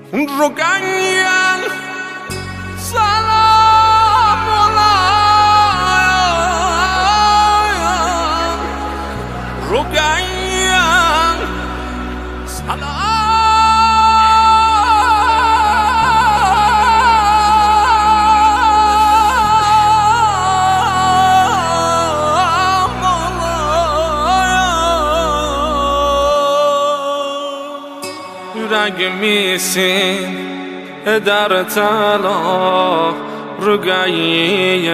رقيا سلام عليك رقيا سلام رنگ میسین در طلا رگایی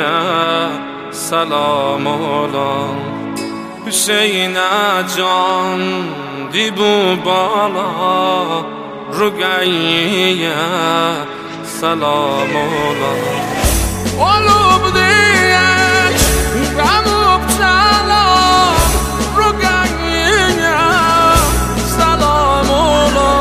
سلام علا حسین جان دیبو بالا رگایی سلام علا قلوب دیگه غموب سلام رگایی سلام علا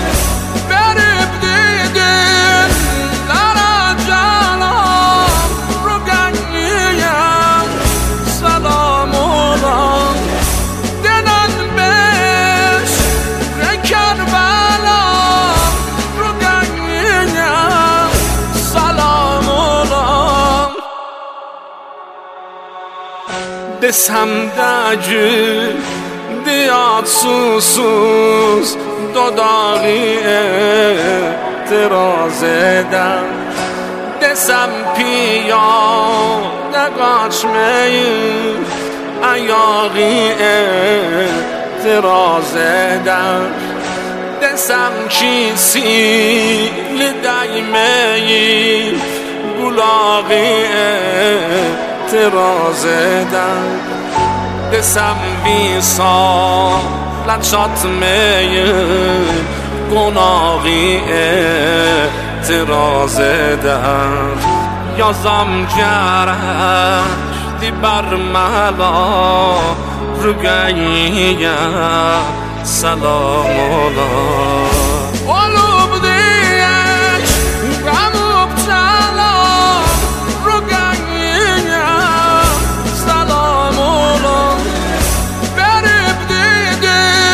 Desem de gül diyat susuz dodağı etiraz eder Desem piyade kaçmayı ayağı etiraz eder Desem ki sil değmeyi bulağı etiraz eder Desem visalet çatmayı gunağı etiraz eder Yazam gerek برملا رگیه سلام علیک